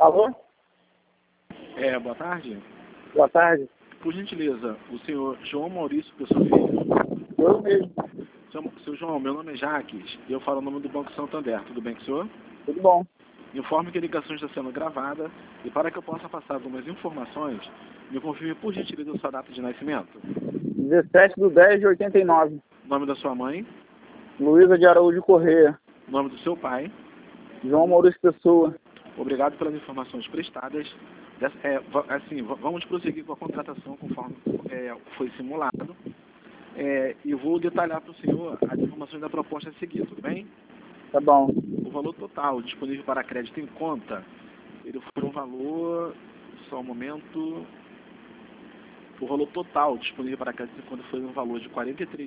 Alô? Boa tarde. Boa tarde. Por gentileza, o senhor João Maurício Pessoa Filho. Eu mesmo. Seu João, meu nome é Jaques e eu falo o nome do Banco Santander. Tudo bem com o senhor? Tudo bom. Informe que a ligação está sendo gravada e para que eu possa passar algumas informações, me confirme por gentileza a sua data de nascimento. 17/10/89. Nome da sua mãe, Luísa de Araújo Corrêa. nome do seu pai. João Maurício Pessoa. Obrigado pelas informações prestadas. Vamos prosseguir com a contratação conforme foi simulado. E vou detalhar para o senhor as informações da proposta a seguir, tudo bem? Tá bom. O valor total disponível para crédito em conta, ele foi um valor, só um momento, o valor total disponível para crédito em conta foi um valor de R$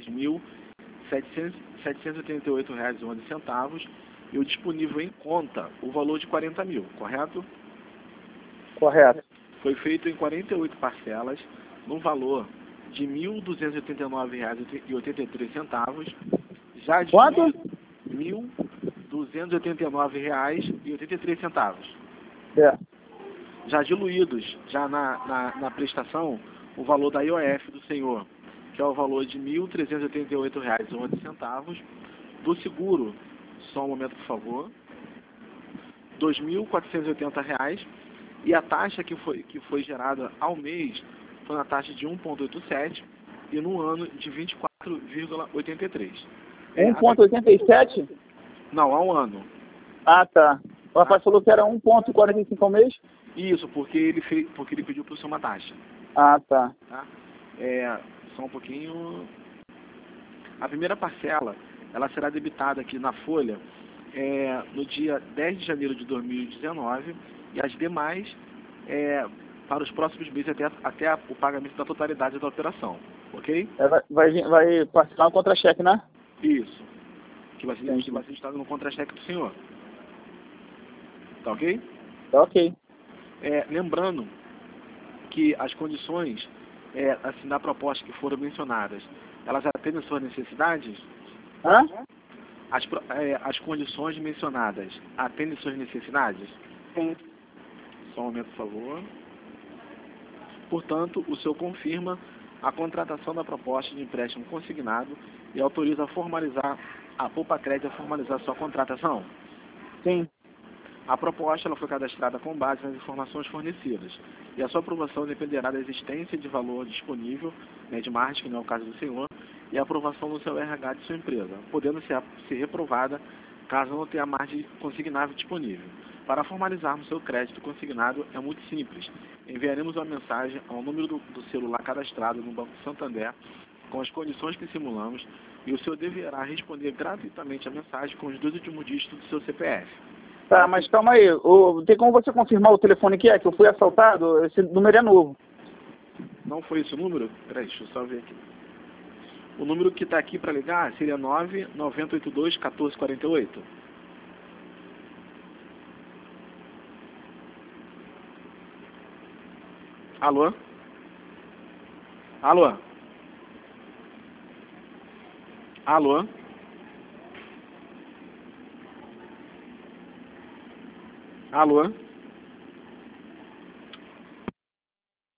43.788,11 e o disponível em conta, o valor de 40 mil, correto? Correto. Foi feito em 48 parcelas, no valor de R$ 1.289,83, já de Quanto? R$ 1.289,83. É. Já diluídos, já na prestação, o valor da IOF do senhor, que é o valor de R$ 1.388,11, do seguro, só um momento por favor, R$ 2.480, e a taxa que foi gerada ao mês foi na taxa de 1,87 e no ano de 24,83. 1,87? Não, ao ano. Ah, tá. O rapaz falou que era 1,45 ao mês? Isso, porque ele pediu para o senhor uma taxa. Ah, tá. Tá? Só um pouquinho. A primeira parcela, ela será debitada aqui na folha no dia 10 de janeiro de 2019 e as demais para os próximos meses até o pagamento da totalidade da operação, ok? Vai parcelar um contra-cheque, né? Isso, que vai ser registrado no contra-cheque do senhor. Tá ok? Tá ok. Lembrando que as condições assim, da proposta que foram mencionadas, elas atendem às suas necessidades? Hã? As condições mencionadas atendem às suas necessidades? Sim. Só um momento, por favor. Portanto, o senhor confirma a contratação da proposta de empréstimo consignado e autoriza a Poupa Crédito a formalizar sua contratação? Sim. A proposta ela foi cadastrada com base nas informações fornecidas e a sua aprovação dependerá da existência de valor disponível, de margem, que não é o caso do senhor, e a aprovação do seu RH de sua empresa, podendo ser reprovada caso não tenha margem consignável disponível. Para formalizarmos seu crédito consignado é muito simples. Enviaremos uma mensagem ao número do celular cadastrado no Banco Santander com as condições que simulamos e o senhor deverá responder gratuitamente a mensagem com os 2 últimos dígitos do seu CPF. Tá, mas calma aí. Tem como você confirmar o telefone que é? Que eu fui assaltado? Esse número é novo. Não foi esse o número? Peraí, deixa eu só ver aqui. O número que está aqui para ligar seria 99082-1448. Alô? Alô? Alô? Alô?